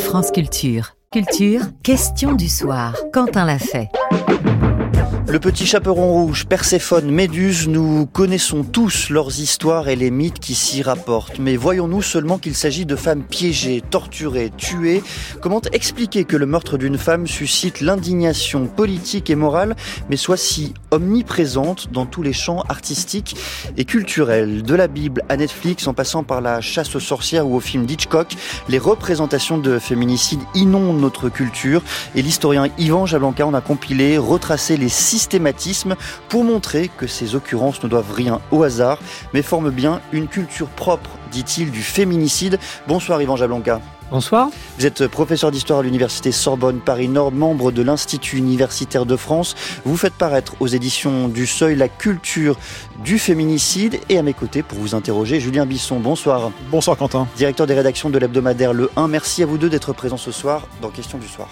France Culture. Culture, question du soir. Quentin l'a fait. Le petit chaperon rouge, Perséphone, Méduse, nous connaissons tous leurs histoires et les mythes qui s'y rapportent. Mais voyons-nous seulement qu'il s'agit de femmes piégées, torturées, tuées. Comment expliquer que le meurtre d'une femme suscite l'indignation politique et morale, mais soit si omniprésente dans tous les champs artistiques et culturels? De la Bible à Netflix, en passant par la chasse aux sorcières ou au film d'Hitchcock, les représentations de féminicide inondent notre culture. Et l'historien Yvan Jablanca en a compilé, retracé les systématisme pour montrer que ces occurrences ne doivent rien au hasard, mais forment bien une culture propre, dit-il, du féminicide. Bonsoir Yvan Jablanca. Bonsoir. Vous êtes professeur d'histoire à l'université Sorbonne Paris-Nord, membre de l'Institut universitaire de France. Vous faites paraître aux éditions du Seuil la culture du féminicide. Et à mes côtés, pour vous interroger, Julien Bisson. Bonsoir. Bonsoir Quentin. Directeur des rédactions de l'hebdomadaire Le 1. Merci à vous deux d'être présents ce soir dans Question du soir.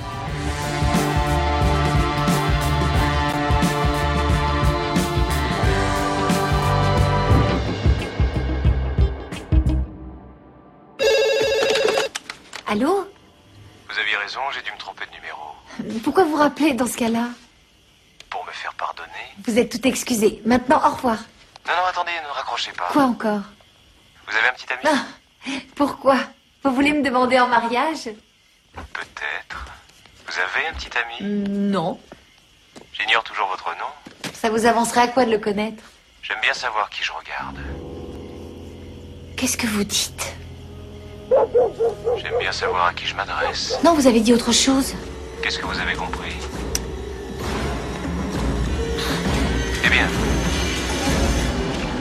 Allô ? Vous aviez raison, j'ai dû me tromper de numéro. Pourquoi vous rappelez dans ce cas-là ? Pour me faire pardonner. Vous êtes tout excusé. Maintenant, au revoir. Non, attendez, ne raccrochez pas. Quoi encore ? Vous avez un petit ami ? Pourquoi ? Vous voulez me demander en mariage ? Peut-être. Vous avez un petit ami ? Non. J'ignore toujours votre nom. Ça vous avancerait à quoi de le connaître ? J'aime bien savoir qui je regarde. Qu'est-ce que vous dites ? J'aime bien savoir à qui je m'adresse. Non, vous avez dit autre chose. Qu'est-ce que vous avez compris ? Eh bien. Allô ?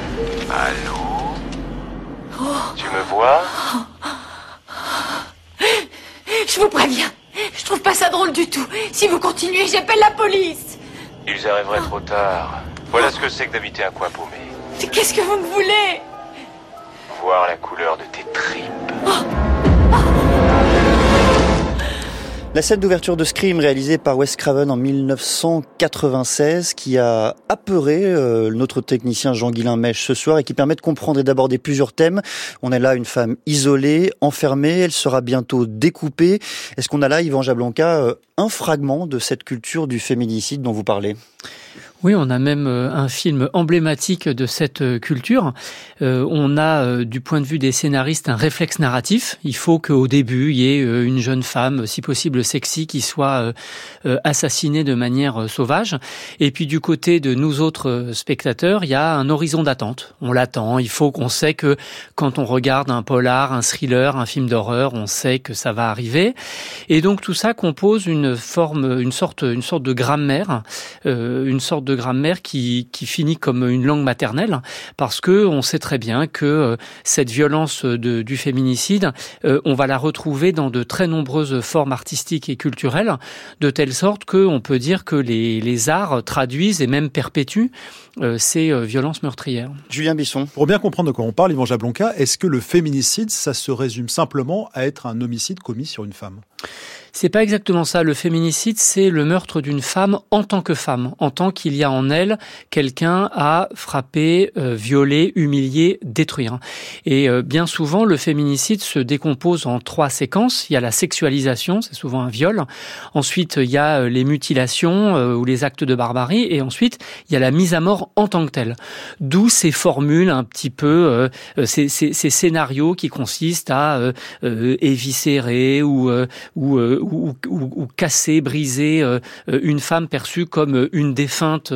Tu me vois ? Je vous préviens. Je trouve pas ça drôle du tout. Si vous continuez, j'appelle la police. Ils arriveraient trop tard. Voilà ce que c'est que d'habiter un coin paumé. Mais qu'est-ce que vous me voulez ? Voir la couleur de tes tripes. La scène d'ouverture de Scream réalisée par Wes Craven en 1996 qui a apeuré notre technicien Jean-Guilain Mèche ce soir et qui permet de comprendre et d'aborder plusieurs thèmes. On a là une femme isolée, enfermée, elle sera bientôt découpée. Est-ce qu'on a là, Yvan Jablanca, un fragment de cette culture du féminicide dont vous parlez ? Oui, on a même un film emblématique de cette culture. On a, du point de vue des scénaristes, un réflexe narratif. Il faut qu'au début, il y ait une jeune femme, si possible sexy, qui soit assassinée de manière sauvage. Et puis du côté de nous autres spectateurs, il y a un horizon d'attente. On l'attend. Il faut qu'on sait que quand on regarde un polar, un thriller, un film d'horreur, on sait que ça va arriver. Et donc tout ça compose une sorte de grammaire, qui finit comme une langue maternelle, parce que on sait très bien que cette violence du féminicide, on va la retrouver dans de très nombreuses formes artistiques et culturelles, de telle sorte qu'on peut dire que les arts traduisent et même perpétuent ces violences meurtrières. Julien Bisson. Pour bien comprendre de quoi on parle, Yvan Jablanca, est-ce que le féminicide, ça se résume simplement à être un homicide commis sur une femme ? C'est pas exactement ça. Le féminicide, c'est le meurtre d'une femme, en tant qu'il y a en elle quelqu'un à frapper, violer, humilier, détruire. Et bien souvent, le féminicide se décompose en 3 séquences. Il y a la sexualisation, c'est souvent un viol. Ensuite, il y a les mutilations ou les actes de barbarie. Et ensuite, il y a la mise à mort en tant que telle. D'où ces formules un petit peu, ces scénarios qui consistent à éviscérer ou casser, briser une femme perçue comme une défunte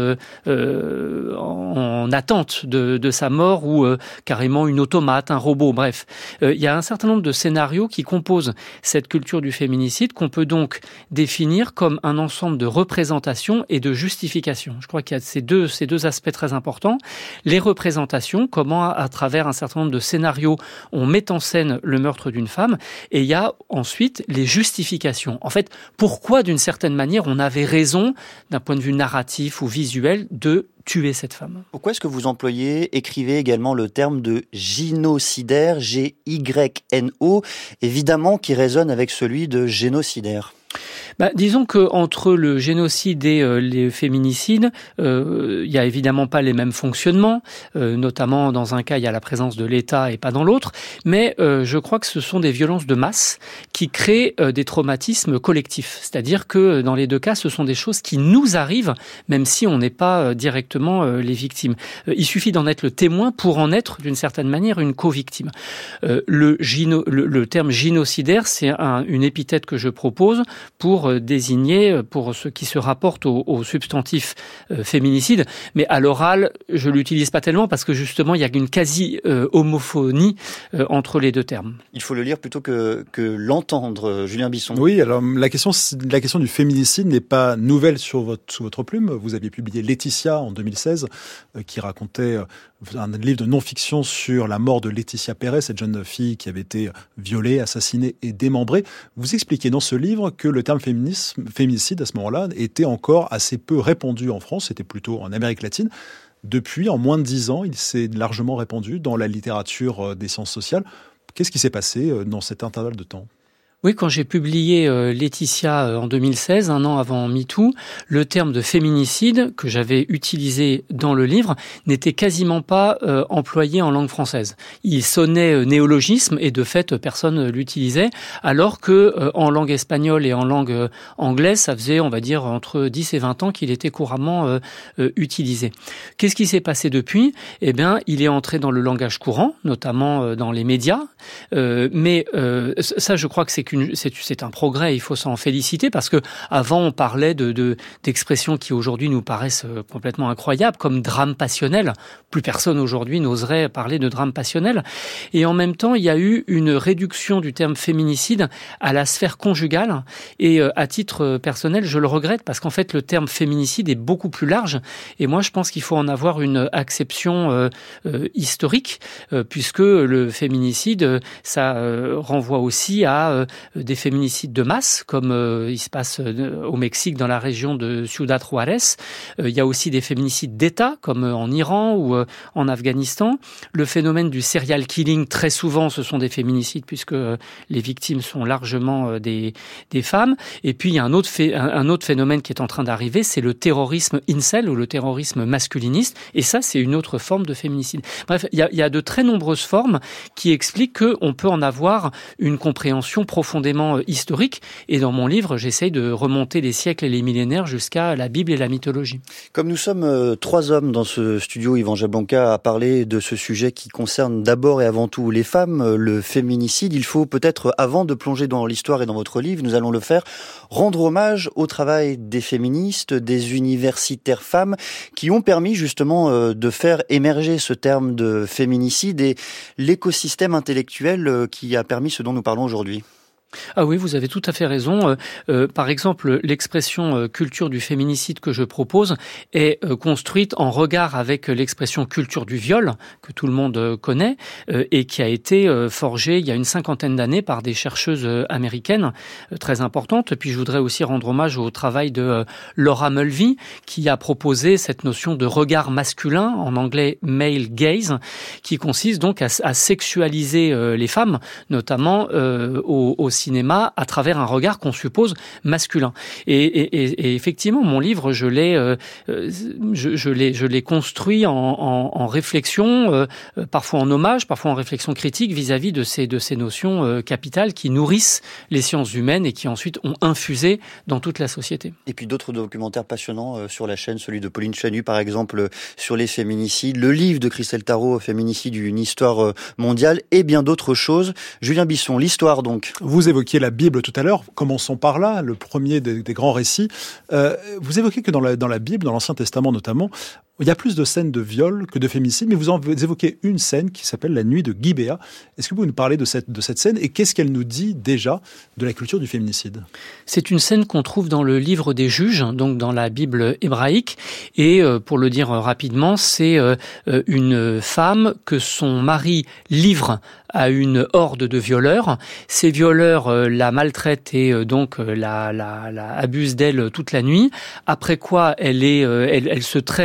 en attente de sa mort ou carrément une automate, un robot, bref. Il y a un certain nombre de scénarios qui composent cette culture du féminicide qu'on peut donc définir comme un ensemble de représentations et de justifications. Je crois qu'il y a ces deux aspects très importants. Les représentations, comment à travers un certain nombre de scénarios on met en scène le meurtre d'une femme, et il y a ensuite les justifications. En fait, pourquoi d'une certaine manière on avait raison, d'un point de vue narratif ou visuel, de tuer cette femme. Pourquoi est-ce que vous écrivez également le terme de gynocidaire, G-Y-N-O, évidemment qui résonne avec celui de génocidaire ? Disons que entre le génocide et les féminicides, il y a évidemment pas les mêmes fonctionnements, notamment dans un cas il y a la présence de l'État et pas dans l'autre, mais je crois que ce sont des violences de masse qui créent des traumatismes collectifs. C'est-à-dire que dans les deux cas, ce sont des choses qui nous arrivent, même si on n'est pas directement les victimes. Il suffit d'en être le témoin pour en être, d'une certaine manière, une co-victime. Le terme génocidaire, c'est une épithète que je propose pour désigner, pour ce qui se rapporte au substantif féminicide, mais à l'oral, je l'utilise pas tellement parce que justement, il y a une quasi-homophonie entre les deux termes. Il faut le lire plutôt que l'entendre, Julien Bisson. Oui, alors la question du féminicide n'est pas nouvelle sous votre plume. Vous aviez publié Laetitia en 2016, qui racontait un livre de non-fiction sur la mort de Laetitia Perret, cette jeune fille qui avait été violée, assassinée et démembrée. Vous expliquez dans ce livre que le terme féminicide, à ce moment-là, était encore assez peu répandu en France, c'était plutôt en Amérique latine. Depuis, en moins de 10 ans, il s'est largement répandu dans la littérature des sciences sociales. Qu'est-ce qui s'est passé dans cet intervalle de temps ? Oui, quand j'ai publié Laetitia en 2016, un an avant MeToo, le terme de féminicide que j'avais utilisé dans le livre n'était quasiment pas employé en langue française. Il sonnait néologisme et de fait personne l'utilisait, alors que en langue espagnole et en langue anglaise, ça faisait, on va dire, entre 10 et 20 ans qu'il était couramment utilisé. Qu'est-ce qui s'est passé depuis ? Eh bien, il est entré dans le langage courant, notamment dans les médias, mais ça, je crois que c'est un progrès, il faut s'en féliciter parce que avant on parlait d'expressions qui aujourd'hui nous paraissent complètement incroyables comme drame passionnel. Plus personne aujourd'hui n'oserait parler de drame passionnel. Et en même temps, il y a eu une réduction du terme féminicide à la sphère conjugale. Et à titre personnel, je le regrette parce qu'en fait le terme féminicide est beaucoup plus large. Et moi, je pense qu'il faut en avoir une acception historique puisque le féminicide, ça renvoie aussi à des féminicides de masse, comme il se passe au Mexique dans la région de Ciudad Juárez. Il y a aussi des féminicides d'État, comme en Iran ou en Afghanistan. Le phénomène du serial killing, très souvent, ce sont des féminicides, puisque les victimes sont largement des femmes. Et puis, il y a un autre phénomène qui est en train d'arriver, c'est le terrorisme incel ou le terrorisme masculiniste. Et ça, c'est une autre forme de féminicide. Bref, il y a de très nombreuses formes qui expliquent qu'on peut en avoir une compréhension profondément historique. Et dans mon livre, j'essaye de remonter les siècles et les millénaires jusqu'à la Bible et la mythologie. Comme nous sommes 3 hommes dans ce studio, Yvan Jablonka a parlé de ce sujet qui concerne d'abord et avant tout les femmes, le féminicide. Il faut peut-être, avant de plonger dans l'histoire et dans votre livre, nous allons le faire, rendre hommage au travail des féministes, des universitaires femmes qui ont permis justement de faire émerger ce terme de féminicide et l'écosystème intellectuel qui a permis ce dont nous parlons aujourd'hui. Ah oui, vous avez tout à fait raison. Par exemple, l'expression culture du féminicide que je propose est construite en regard avec l'expression culture du viol, que tout le monde connaît, et qui a été forgée il y a une 50aine d'années par des chercheuses américaines très importantes. Puis je voudrais aussi rendre hommage au travail de Laura Mulvey, qui a proposé cette notion de regard masculin, en anglais male gaze, qui consiste donc à sexualiser les femmes, notamment au cinéma à travers un regard qu'on suppose masculin. Et effectivement, mon livre, je l'ai construit en réflexion, parfois en hommage, parfois en réflexion critique vis-à-vis de ces notions capitales qui nourrissent les sciences humaines et qui ensuite ont infusé dans toute la société. Et puis d'autres documentaires passionnants sur la chaîne, celui de Pauline Chanu par exemple sur les féminicides, le livre de Christelle Tarot, Féminicide, une histoire mondiale et bien d'autres choses. Julien Bisson, l'histoire donc. Vous évoquiez la Bible tout à l'heure, commençons par là, le premier des grands récits. Vous évoquez que dans la Bible, dans l'Ancien Testament notamment, il y a plus de scènes de viol que de féminicide, mais vous évoquez une scène qui s'appelle la nuit de Gibéa. Est-ce que vous pouvez nous parler de cette scène et qu'est-ce qu'elle nous dit déjà de la culture du féminicide ? C'est une scène qu'on trouve dans le livre des Juges, donc dans la Bible hébraïque. Et pour le dire rapidement, c'est une femme que son mari livre à une horde de violeurs. Ces violeurs la maltraitent et donc la abusent d'elle toute la nuit. Après quoi, elle se traîne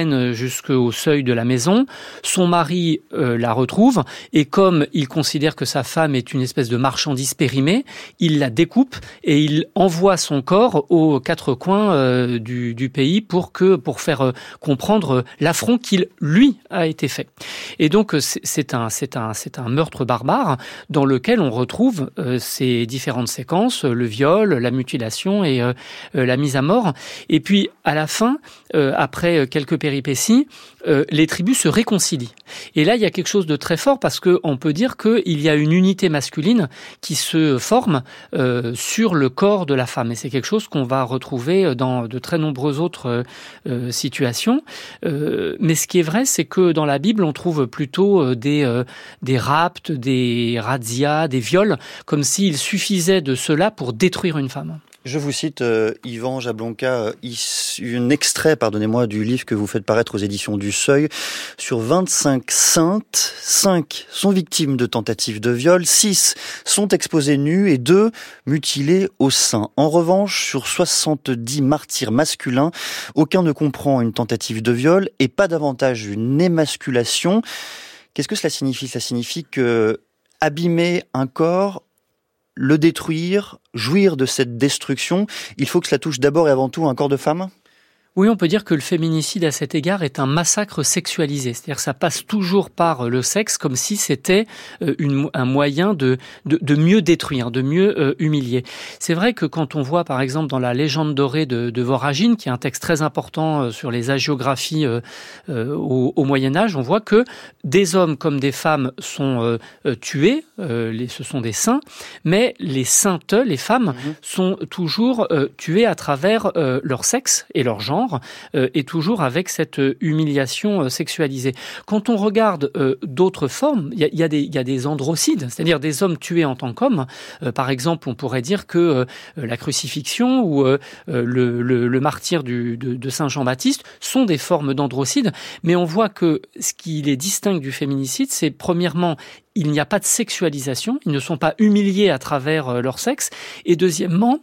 jusqu'au seuil de la maison. Son mari la retrouve et comme il considère que sa femme est une espèce de marchandise périmée, il la découpe et il envoie son corps aux quatre coins du pays pour faire comprendre l'affront qu'il, lui, a été fait. Et donc, c'est un meurtre barbare dans lequel on retrouve ces différentes séquences, le viol, la mutilation et la mise à mort. Et puis, à la fin, après quelques péripéties, les tribus se réconcilient. Et là, il y a quelque chose de très fort parce qu'on peut dire qu'il y a une unité masculine qui se forme sur le corps de la femme. Et c'est quelque chose qu'on va retrouver dans de très nombreuses autres situations. Mais ce qui est vrai, c'est que dans la Bible, on trouve plutôt des rapts, des razzias, des viols, comme s'il suffisait de cela pour détruire une femme. Je vous cite, Yvan Jablonka, un extrait, du livre que vous faites paraître aux éditions du Seuil. Sur 25 saintes, 5 sont victimes de tentatives de viol, 6 sont exposées nues et 2 mutilées au sein. En revanche, sur 70 martyrs masculins, aucun ne comprend une tentative de viol et pas davantage une émasculation. Qu'est-ce que cela signifie ? Cela signifie que abîmer un corps, le détruire, jouir de cette destruction, il faut que cela touche d'abord et avant tout un corps de femme ? Oui, on peut dire que le féminicide à cet égard est un massacre sexualisé. C'est-à-dire que ça passe toujours par le sexe comme si c'était un moyen de mieux détruire, de mieux humilier. C'est vrai que quand on voit par exemple dans la légende dorée de Voragine, qui est un texte très important sur les hagiographies au Moyen-Âge, on voit que des hommes comme des femmes sont tués, ce sont des saints, mais les saintes, les femmes, sont toujours tuées à travers leur sexe et leur genre, et toujours avec cette humiliation sexualisée. Quand on regarde d'autres formes, il y a des androcides, c'est-à-dire des hommes tués en tant qu'hommes. Par exemple, on pourrait dire que la crucifixion ou le martyre de Saint Jean-Baptiste sont des formes d'androcide, mais on voit que ce qui les distingue du féminicide, c'est premièrement, il n'y a pas de sexualisation, ils ne sont pas humiliés à travers leur sexe, et deuxièmement,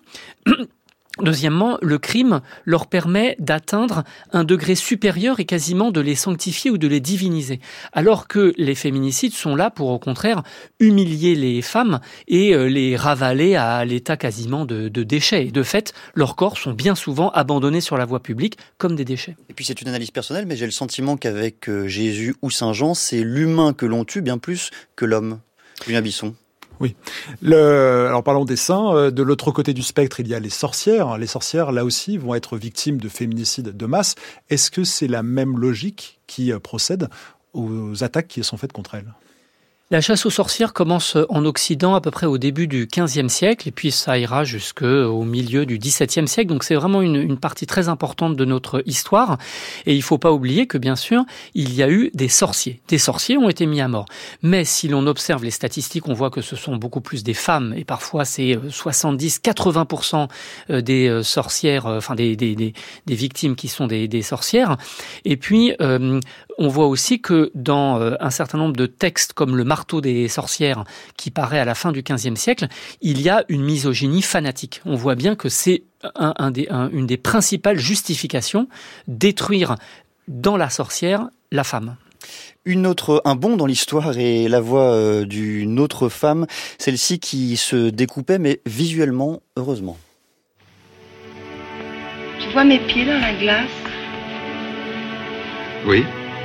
le crime leur permet d'atteindre un degré supérieur et quasiment de les sanctifier ou de les diviniser. Alors que les féminicides sont là pour, au contraire, humilier les femmes et les ravaler à l'état quasiment de déchets. Et de fait, leurs corps sont bien souvent abandonnés sur la voie publique comme des déchets. Et puis c'est une analyse personnelle, mais j'ai le sentiment qu'avec Jésus ou Saint Jean, c'est l'humain que l'on tue bien plus que l'homme. Julien Bisson. Oui. Alors parlons des saints. De l'autre côté du spectre, il y a les sorcières. Les sorcières, là aussi, vont être victimes de féminicides de masse. Est-ce que c'est la même logique qui procède aux attaques qui sont faites contre elles ? La chasse aux sorcières commence en Occident à peu près au début du XVe siècle et puis ça ira jusqu'au milieu du XVIIe siècle. Donc c'est vraiment une partie très importante de notre histoire. Et il ne faut pas oublier que bien sûr, il y a eu des sorciers. Des sorciers ont été mis à mort. Mais si l'on observe les statistiques, on voit que ce sont beaucoup plus des femmes et parfois c'est 70-80% des sorcières, enfin des victimes qui sont des sorcières. Et puis on voit aussi que dans un certain nombre de textes comme le Marteau des sorcières qui paraît à la fin du XVe siècle, il y a une misogynie fanatique. On voit bien que c'est une des principales justifications, détruire dans la sorcière la femme. Un bond dans l'histoire et la voix d'une autre femme, celle-ci qui se découpait mais visuellement, heureusement. Tu vois mes pieds dans la glace ? Oui.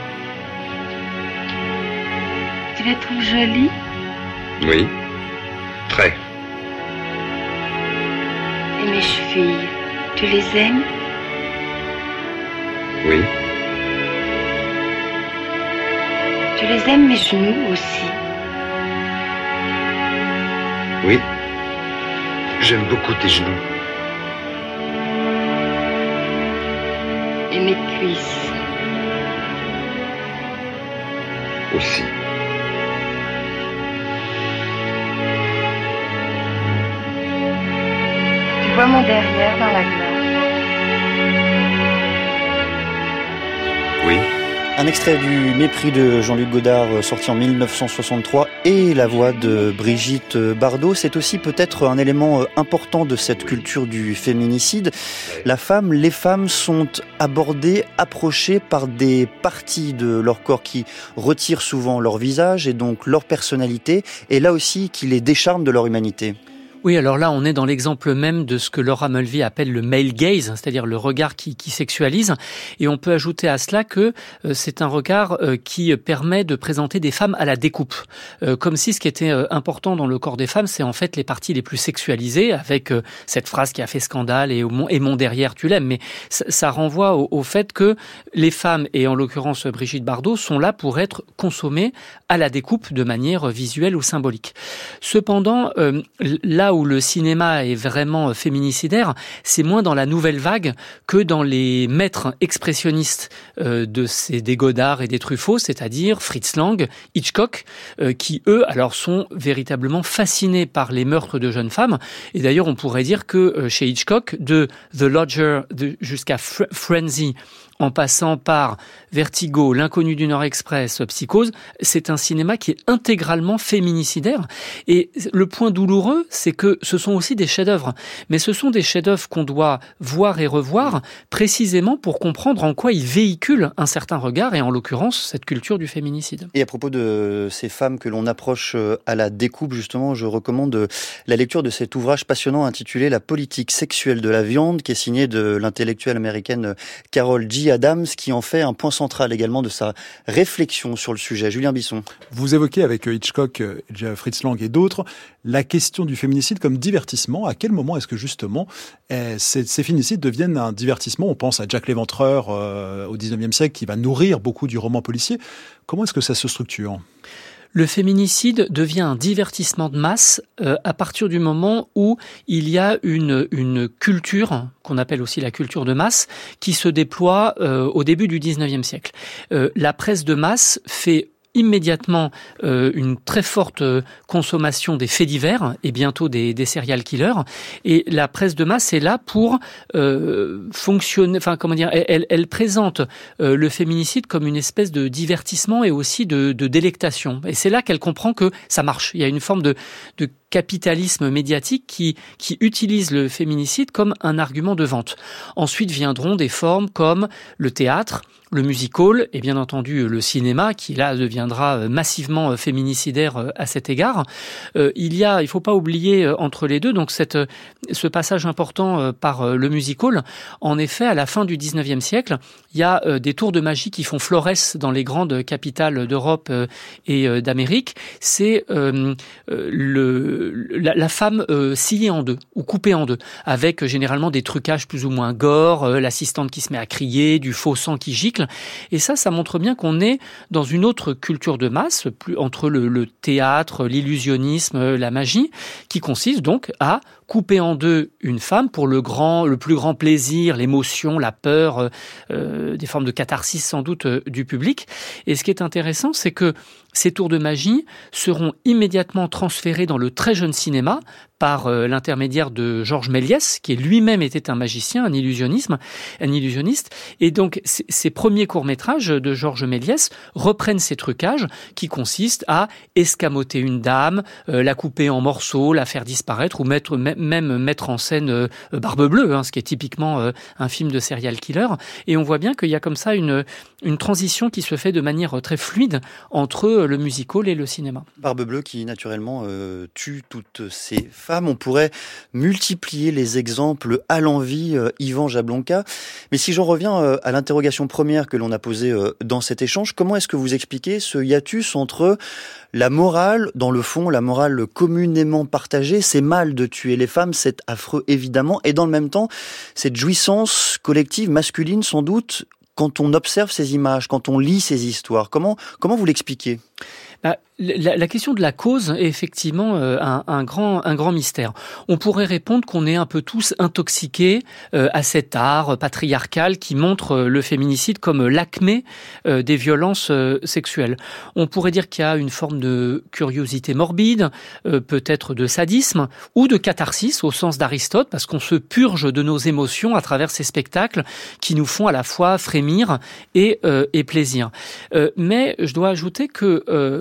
Tu les trouves jolis ? Oui. Très. Et mes chevilles, tu les aimes ? Oui. Tu les aimes mes genoux aussi ? Oui. J'aime beaucoup tes genoux. Et mes cuisses ? Aussi. Tu vois mon derrière dans la glace ? Oui. Un extrait du Mépris de Jean-Luc Godard, sorti en 1963, et la voix de Brigitte Bardot. C'est aussi peut-être un élément important de cette culture du féminicide. Les femmes sont abordées, approchées par des parties de leur corps qui retirent souvent leur visage et donc leur personnalité, et là aussi qui les décharnent de leur humanité. Oui, alors là, on est dans l'exemple même de ce que Laura Mulvey appelle le male gaze, c'est-à-dire le regard qui sexualise. Et on peut ajouter à cela que c'est un regard qui permet de présenter des femmes à la découpe. Comme si ce qui était important dans le corps des femmes, c'est en fait les parties les plus sexualisées, avec cette phrase qui a fait scandale, et mon derrière, tu l'aimes. Mais ça renvoie au fait que les femmes, et en l'occurrence Brigitte Bardot, sont là pour être consommées à la découpe de manière visuelle ou symbolique. Cependant, là où le cinéma est vraiment féminicidaire, c'est moins dans la nouvelle vague que dans les maîtres expressionnistes des Godard et des Truffaut, c'est-à-dire Fritz Lang, Hitchcock, qui eux, alors, sont véritablement fascinés par les meurtres de jeunes femmes. Et d'ailleurs, on pourrait dire que chez Hitchcock, de The Lodger jusqu'à Frenzy, en passant par Vertigo, L'Inconnu du Nord Express, Psychose, c'est un cinéma qui est intégralement féminicidaire. Et le point douloureux, c'est que ce sont aussi des chefs-d'œuvre. Mais ce sont des chefs-d'œuvre qu'on doit voir et revoir précisément pour comprendre en quoi ils véhiculent un certain regard, et en l'occurrence, cette culture du féminicide. Et à propos de ces femmes que l'on approche à la découpe, justement, je recommande la lecture de cet ouvrage passionnant intitulé « La politique sexuelle de la viande » qui est signé de l'intellectuelle américaine Carol G. Adams, qui en fait un point central également de sa réflexion sur le sujet. Julien Bisson. Vous évoquez avec Hitchcock, Fritz Lang et d'autres, la question du féminicide comme divertissement. À quel moment est-ce que justement ces féminicides deviennent un divertissement ? On pense à Jack l'Éventreur au XIXe siècle qui va nourrir beaucoup du roman policier. Comment est-ce que ça se structure ? Le féminicide devient un divertissement de masse à partir du moment où il y a une culture, qu'on appelle aussi la culture de masse, qui se déploie au début du XIXe siècle. La presse de masse fait immédiatement une très forte consommation des faits divers et bientôt des serial killers. Et la presse de masse est là pour fonctionner. Enfin, comment dire, elle présente le féminicide comme une espèce de divertissement et aussi de délectation. Et c'est là qu'elle comprend que ça marche. Il y a une forme de capitalisme médiatique qui utilise le féminicide comme un argument de vente. Ensuite viendront des formes comme le théâtre, le music-hall et bien entendu le cinéma qui là deviendra massivement féminicidaire à cet égard. Il faut pas oublier entre les deux donc ce passage important par le music-hall. En effet, à la fin du 19e siècle, il y a des tours de magie qui font florès dans les grandes capitales d'Europe et d'Amérique. C'est la femme sciée en deux ou coupée en deux, avec généralement des trucages plus ou moins gore, l'assistante qui se met à crier, du faux sang qui gicle. Et ça montre bien qu'on est dans une autre culture de masse, entre le théâtre, l'illusionnisme, la magie, qui consiste donc à couper en deux une femme pour le plus grand plaisir, l'émotion, la peur, des formes de catharsis sans doute du public. Et ce qui est intéressant, c'est que ces tours de magie seront immédiatement transférés dans le très jeune cinéma par l'intermédiaire de Georges Méliès, qui lui-même était un magicien, un illusionniste. Et donc, ces premiers courts-métrages de Georges Méliès reprennent ces trucages qui consistent à escamoter une dame, la couper en morceaux, la faire disparaître ou même mettre en scène Barbe Bleue, ce qui est typiquement un film de serial killer. Et on voit bien qu'il y a comme ça une transition qui se fait de manière très fluide entre le music-hall et le cinéma. Barbe Bleue qui naturellement tue toutes ces femmes. On pourrait multiplier les exemples à l'envi, Yvan Jablonka. Mais si j'en reviens à l'interrogation première que l'on a posée dans cet échange, comment est-ce que vous expliquez ce hiatus entre la morale, dans le fond, la morale communément partagée, c'est mal de tuer les femmes, c'est affreux évidemment, et dans le même temps, cette jouissance collective masculine sans doute, quand on observe ces images, quand on lit ces histoires, comment vous l'expliquez ? La question de la cause est effectivement un grand mystère. On pourrait répondre qu'on est un peu tous intoxiqués à cet art patriarcal qui montre le féminicide comme l'acmé des violences sexuelles. On pourrait dire qu'il y a une forme de curiosité morbide, peut-être de sadisme ou de catharsis au sens d'Aristote, parce qu'on se purge de nos émotions à travers ces spectacles qui nous font à la fois frémir et plaisir. Mais je dois ajouter que depuis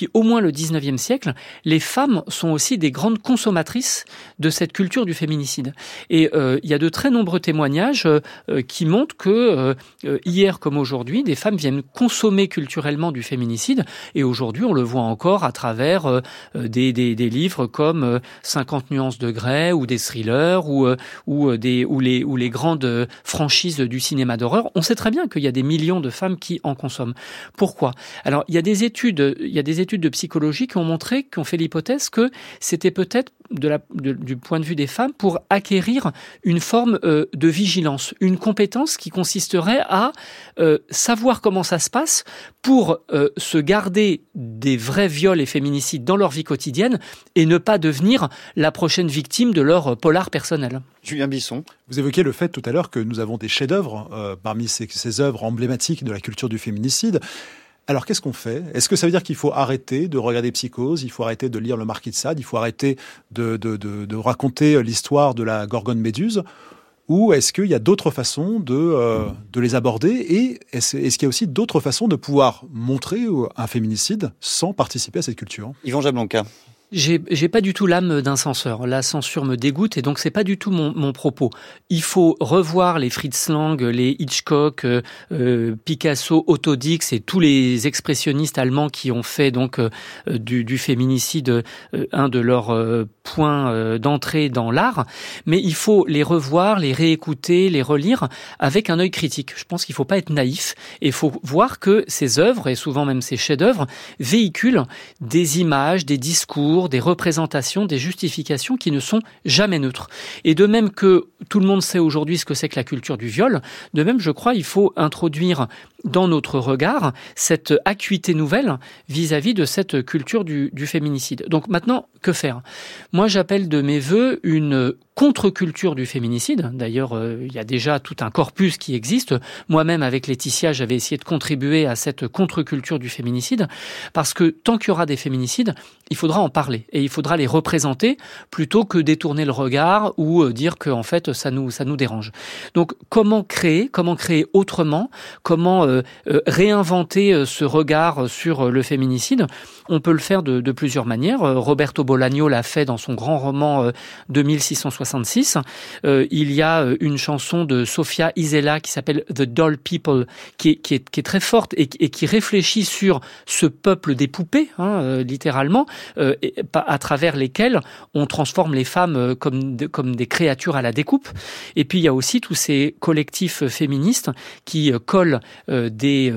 depuis au moins le 19e siècle, les femmes sont aussi des grandes consommatrices de cette culture du féminicide. Et il y a de très nombreux témoignages qui montrent que hier comme aujourd'hui, des femmes viennent consommer culturellement du féminicide. Et aujourd'hui, on le voit encore à travers des livres comme 50 nuances de Grey ou des thrillers ou les grandes franchises du cinéma d'horreur. On sait très bien qu'il y a des millions de femmes qui en consomment. Pourquoi ? Alors, il y a des études de psychologie qui ont fait l'hypothèse que c'était peut-être du point de vue des femmes pour acquérir une forme de vigilance, une compétence qui consisterait à savoir comment ça se passe pour se garder des vrais viols et féminicides dans leur vie quotidienne et ne pas devenir la prochaine victime de leur polar personnel. Julien Bisson. Vous évoquiez le fait tout à l'heure que nous avons des chefs-d'œuvre parmi ces œuvres emblématiques de la culture du féminicide. Alors, qu'est-ce qu'on fait ? Est-ce que ça veut dire qu'il faut arrêter de regarder Psychose, il faut arrêter de lire Le Marquis de Sade, il faut arrêter de raconter l'histoire de la Gorgone Méduse ? Ou est-ce qu'il y a d'autres façons de les aborder ? Et est-ce qu'il y a aussi d'autres façons de pouvoir montrer un féminicide sans participer à cette culture ? Yvan Jablonka. J'ai pas du tout l'âme d'un censeur. La censure me dégoûte et donc c'est pas du tout mon propos. Il faut revoir les Fritz Lang, les Hitchcock, Picasso, Otto Dix et tous les expressionnistes allemands qui ont fait donc du féminicide un de leurs points d'entrée dans l'art. Mais il faut les revoir, les réécouter, les relire avec un œil critique. Je pense qu'il faut pas être naïf et il faut voir que ces œuvres et souvent même ces chefs-d'œuvre véhiculent des images, des discours, des représentations, des justifications qui ne sont jamais neutres. Et de même que tout le monde sait aujourd'hui ce que c'est que la culture du viol, de même, je crois, il faut introduire dans notre regard cette acuité nouvelle vis-à-vis de cette culture du féminicide. Donc maintenant, que faire ? Moi, j'appelle de mes vœux une contre-culture du féminicide. D'ailleurs, il y a déjà tout un corpus qui existe. Moi-même, avec Laetitia, j'avais essayé de contribuer à cette contre-culture du féminicide, parce que tant qu'il y aura des féminicides, il faudra en parler et il faudra les représenter plutôt que détourner le regard ou dire que en fait ça nous dérange. Donc comment créer autrement, comment réinventer ce regard sur le féminicide ? On peut le faire de plusieurs manières. Roberto Bolaño l'a fait dans son grand roman 2666. Il y a une chanson de Sofia Isela qui s'appelle The Doll People, qui est très forte et qui réfléchit sur ce peuple des poupées, littéralement, à travers lesquelles on transforme les femmes comme des créatures à la découpe. Et puis il y a aussi tous ces collectifs féministes qui collent les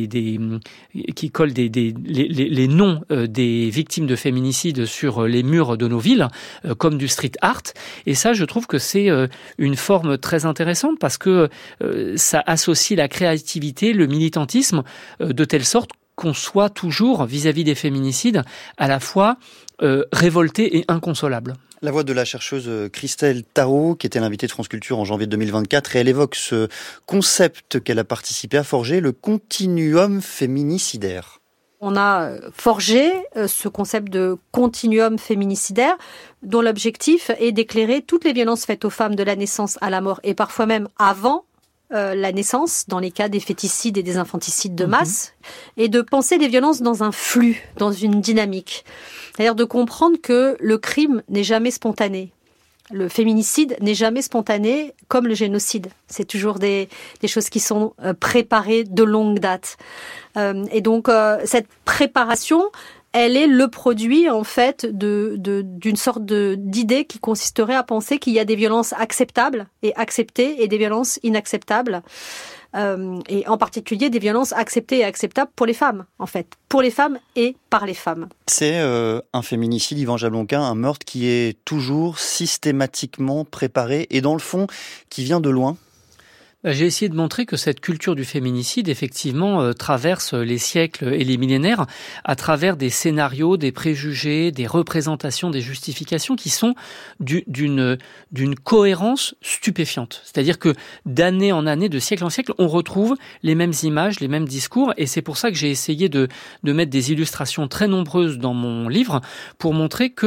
noms des victimes de féminicide sur les murs de nos villes, comme du street art. Et ça, je trouve que c'est une forme très intéressante parce que ça associe la créativité, le militantisme, de telle sorte qu'on soit toujours, vis-à-vis des féminicides, à la fois révolté et inconsolable. La voix de la chercheuse Christelle Tarot, qui était l'invitée de France Culture en janvier 2024, et elle évoque ce concept qu'elle a participé à forger, le continuum féminicidaire. On a forgé ce concept de continuum féminicidaire dont l'objectif est d'éclairer toutes les violences faites aux femmes de la naissance à la mort et parfois même avant la naissance, dans les cas des féticides et des infanticides de masse, et de penser les violences dans un flux, dans une dynamique. C'est-à-dire de comprendre que le crime n'est jamais spontané. Le féminicide n'est jamais spontané comme le génocide. C'est toujours des choses qui sont préparées de longue date. Et donc, cette préparation, elle est le produit, en fait, d'une sorte d'idée qui consisterait à penser qu'il y a des violences acceptables et acceptées et des violences inacceptables. Et en particulier des violences acceptées et acceptables pour les femmes, en fait. Pour les femmes et par les femmes. C'est un féminicide, Yvan Jablonka, un meurtre qui est toujours systématiquement préparé et dans le fond, qui vient de loin. J'ai essayé de montrer que cette culture du féminicide, effectivement, traverse les siècles et les millénaires à travers des scénarios, des préjugés, des représentations, des justifications qui sont d'une cohérence stupéfiante. C'est-à-dire que d'année en année, de siècle en siècle, on retrouve les mêmes images, les mêmes discours, et c'est pour ça que j'ai essayé de mettre des illustrations très nombreuses dans mon livre pour montrer que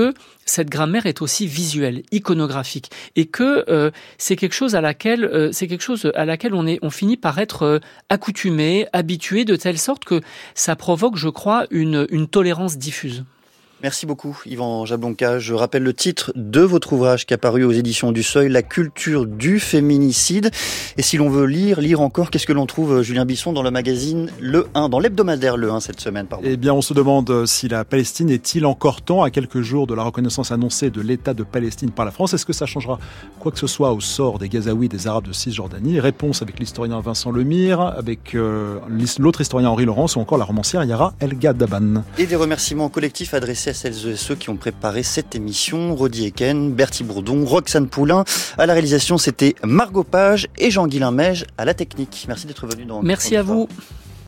cette grammaire est aussi visuelle, iconographique, et que c'est quelque chose à laquelle on finit par être accoutumé, habitué, de telle sorte que ça provoque, je crois, une tolérance diffuse. Merci beaucoup Yvan Jablonka. Je rappelle le titre de votre ouvrage qui a paru aux éditions du Seuil, La culture du féminicide. Et si l'on veut lire encore, qu'est-ce que l'on trouve, Julien Bisson, dans le magazine Le 1, dans l'hebdomadaire Le 1 cette semaine, pardon. Eh bien, on se demande si la Palestine est-il encore temps, à quelques jours de la reconnaissance annoncée de l'État de Palestine par la France. Est-ce que ça changera quoi que ce soit au sort des Gazaouis et des Arabes de Cisjordanie? Réponse avec l'historien Vincent Lemire, avec l'autre historien Henri Laurence ou encore la romancière Yara El-Ghaddaban. Et des remerciements collectifs adressés à celles et ceux qui ont préparé cette émission. Rodi Eken, Bertie Bourdon, Roxane Poulain. À la réalisation, c'était Margot Page et Jean-Guilain Meige à la technique. Merci d'être venu dans... Merci à vous.